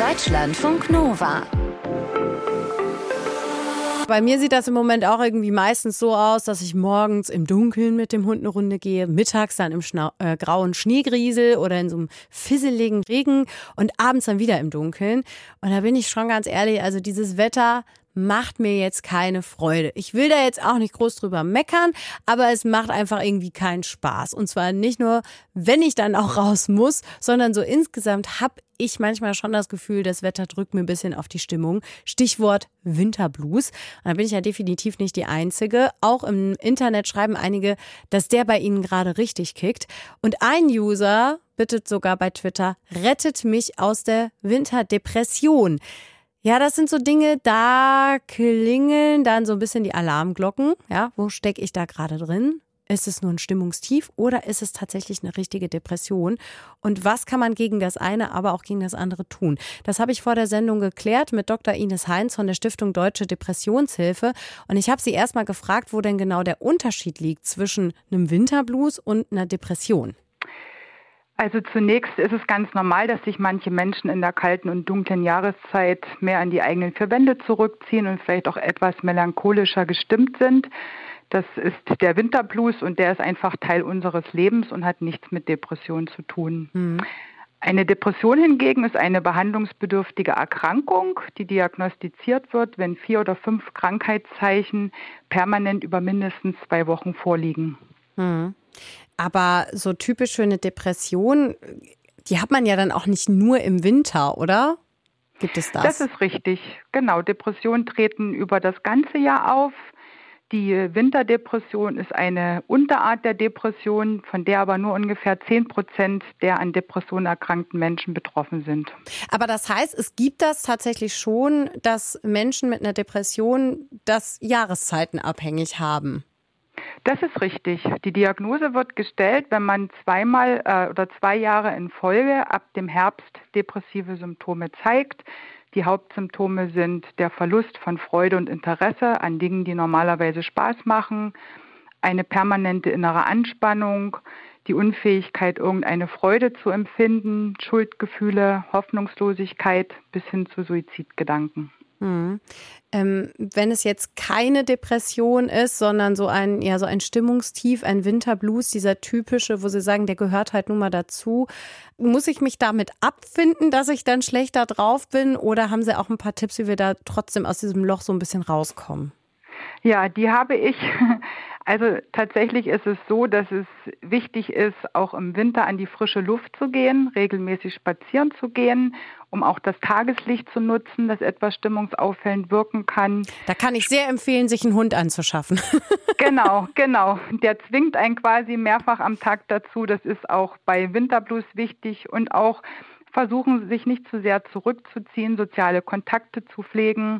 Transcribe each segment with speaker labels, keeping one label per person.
Speaker 1: Deutschlandfunk Nova.
Speaker 2: Bei mir sieht das im Moment auch irgendwie meistens so aus, dass ich morgens im Dunkeln mit dem Hund eine Runde gehe, mittags dann im grauen Schneegriesel oder in so einem fisseligen Regen und abends dann wieder im Dunkeln. Und da bin ich schon ganz ehrlich, also dieses Wetter macht mir jetzt keine Freude. Ich will da jetzt auch nicht groß drüber meckern, aber es macht einfach irgendwie keinen Spaß. Und zwar nicht nur, wenn ich dann auch raus muss, sondern so insgesamt habe ich manchmal schon das Gefühl, das Wetter drückt mir ein bisschen auf die Stimmung. Stichwort Winterblues. Und da bin ich ja definitiv nicht die Einzige. Auch im Internet schreiben einige, dass der bei ihnen gerade richtig kickt. Und ein User bittet sogar bei Twitter, rettet mich aus der Winterdepression. Ja, das sind so Dinge, da klingeln dann so ein bisschen die Alarmglocken. Ja, wo stecke ich da gerade drin? Ist es nur ein Stimmungstief oder ist es tatsächlich eine richtige Depression? Und was kann man gegen das eine, aber auch gegen das andere tun? Das habe ich vor der Sendung geklärt mit Dr. Ines Heinz von der Stiftung Deutsche Depressionshilfe. Und ich habe sie erstmal gefragt, wo denn genau der Unterschied liegt zwischen einem Winterblues und einer Depression.
Speaker 3: Also zunächst ist es ganz normal, dass sich manche Menschen in der kalten und dunklen Jahreszeit mehr an die eigenen vier Wände zurückziehen und vielleicht auch etwas melancholischer gestimmt sind. Das ist der Winterblues und der ist einfach Teil unseres Lebens und hat nichts mit Depression zu tun. Eine Depression hingegen ist eine behandlungsbedürftige Erkrankung, die diagnostiziert wird, wenn 4 oder 5 Krankheitszeichen permanent über mindestens 2 Wochen vorliegen.
Speaker 2: Aber so typisch für eine Depression, die hat man ja dann auch nicht nur im Winter, oder? Gibt es das?
Speaker 3: Das ist richtig. Genau, Depressionen treten über das ganze Jahr auf. Die Winterdepression ist eine Unterart der Depression, von der aber nur ungefähr 10% der an Depressionen erkrankten Menschen betroffen sind.
Speaker 2: Aber das heißt, es gibt das tatsächlich schon, dass Menschen mit einer Depression das jahreszeitenabhängig haben?
Speaker 3: Das ist richtig. Die Diagnose wird gestellt, wenn man 2 Jahre in Folge ab dem Herbst depressive Symptome zeigt. Die Hauptsymptome sind der Verlust von Freude und Interesse an Dingen, die normalerweise Spaß machen, eine permanente innere Anspannung, die Unfähigkeit, irgendeine Freude zu empfinden, Schuldgefühle, Hoffnungslosigkeit bis hin zu Suizidgedanken.
Speaker 2: Wenn es jetzt keine Depression ist, sondern so ein Stimmungstief, ein Winterblues, dieser typische, wo Sie sagen, der gehört halt nun mal dazu, muss ich mich damit abfinden, dass ich dann schlechter drauf bin, oder haben Sie auch ein paar Tipps, wie wir da trotzdem aus diesem Loch so ein bisschen rauskommen?
Speaker 3: Ja, die habe ich. Also tatsächlich ist es so, dass es wichtig ist, auch im Winter an die frische Luft zu gehen, regelmäßig spazieren zu gehen, um auch das Tageslicht zu nutzen, das etwas stimmungsauffällend wirken kann.
Speaker 2: Da kann ich sehr empfehlen, sich einen Hund anzuschaffen.
Speaker 3: Genau. Der zwingt einen quasi mehrfach am Tag dazu. Das ist auch bei Winterblues wichtig. Und auch versuchen, sich nicht zu sehr zurückzuziehen, soziale Kontakte zu pflegen.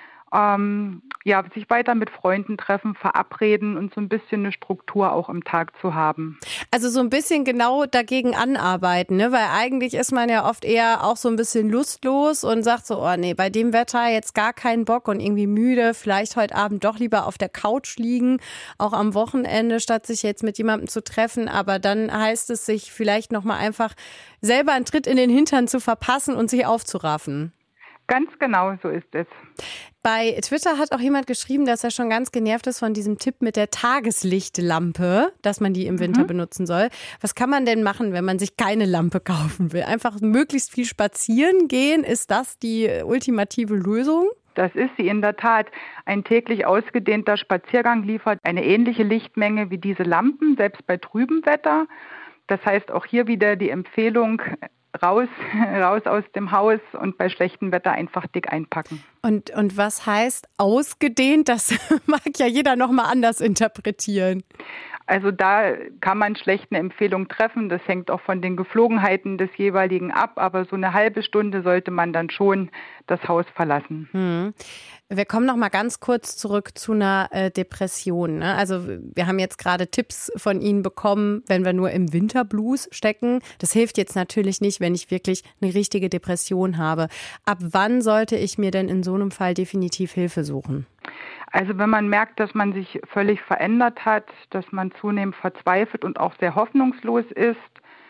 Speaker 3: Sich weiter mit Freunden treffen, verabreden und so ein bisschen eine Struktur auch im Tag zu haben.
Speaker 2: Also so ein bisschen genau dagegen anarbeiten, ne? Weil eigentlich ist man ja oft eher auch so ein bisschen lustlos und sagt so, oh nee, bei dem Wetter jetzt gar keinen Bock und irgendwie müde, vielleicht heute Abend doch lieber auf der Couch liegen, auch am Wochenende, statt sich jetzt mit jemandem zu treffen. Aber dann heißt es, sich vielleicht nochmal einfach selber einen Tritt in den Hintern zu verpassen und sich aufzuraffen.
Speaker 3: Ganz genau, so ist es.
Speaker 2: Bei Twitter hat auch jemand geschrieben, dass er schon ganz genervt ist von diesem Tipp mit der Tageslichtlampe, dass man die im Winter benutzen soll. Was kann man denn machen, wenn man sich keine Lampe kaufen will? Einfach möglichst viel spazieren gehen? Ist das die ultimative Lösung?
Speaker 3: Das ist sie in der Tat. Ein täglich ausgedehnter Spaziergang liefert eine ähnliche Lichtmenge wie diese Lampen, selbst bei trübem Wetter. Das heißt auch hier wieder die Empfehlung, raus aus dem Haus und bei schlechtem Wetter einfach dick einpacken.
Speaker 2: Und was heißt ausgedehnt? Das mag ja jeder nochmal anders interpretieren.
Speaker 3: Also da kann man schlecht eine Empfehlung treffen. Das hängt auch von den Geflogenheiten des jeweiligen ab. Aber so eine halbe Stunde sollte man dann schon das Haus verlassen.
Speaker 2: Wir kommen noch mal ganz kurz zurück zu einer Depression. Ne? Also wir haben jetzt gerade Tipps von Ihnen bekommen, wenn wir nur im Winterblues stecken. Das hilft jetzt natürlich nicht, wenn ich wirklich eine richtige Depression habe. Ab wann sollte ich mir denn in so einem Fall definitiv Hilfe suchen?
Speaker 3: Also wenn man merkt, dass man sich völlig verändert hat, dass man zunehmend verzweifelt und auch sehr hoffnungslos ist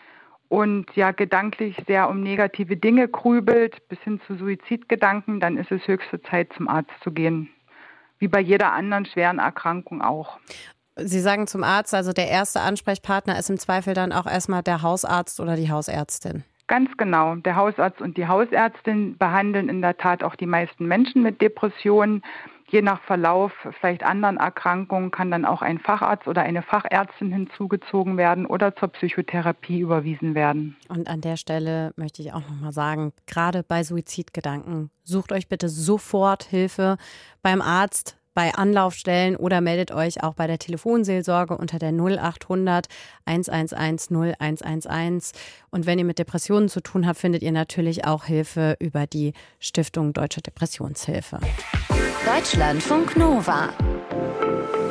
Speaker 3: und ja gedanklich sehr um negative Dinge grübelt, bis hin zu Suizidgedanken, dann ist es höchste Zeit, zum Arzt zu gehen. Wie bei jeder anderen schweren Erkrankung auch.
Speaker 2: Sie sagen zum Arzt, also der erste Ansprechpartner ist im Zweifel dann auch erstmal der Hausarzt oder die Hausärztin.
Speaker 3: Ganz genau. Der Hausarzt und die Hausärztin behandeln in der Tat auch die meisten Menschen mit Depressionen. Je nach Verlauf vielleicht anderen Erkrankungen kann dann auch ein Facharzt oder eine Fachärztin hinzugezogen werden oder zur Psychotherapie überwiesen werden.
Speaker 2: Und an der Stelle möchte ich auch nochmal sagen, gerade bei Suizidgedanken, sucht euch bitte sofort Hilfe beim Arzt, bei Anlaufstellen oder meldet euch auch bei der Telefonseelsorge unter der 0800 111 0111. Und wenn ihr mit Depressionen zu tun habt, findet ihr natürlich auch Hilfe über die Stiftung Deutsche Depressionshilfe.
Speaker 1: Deutschlandfunk Nova.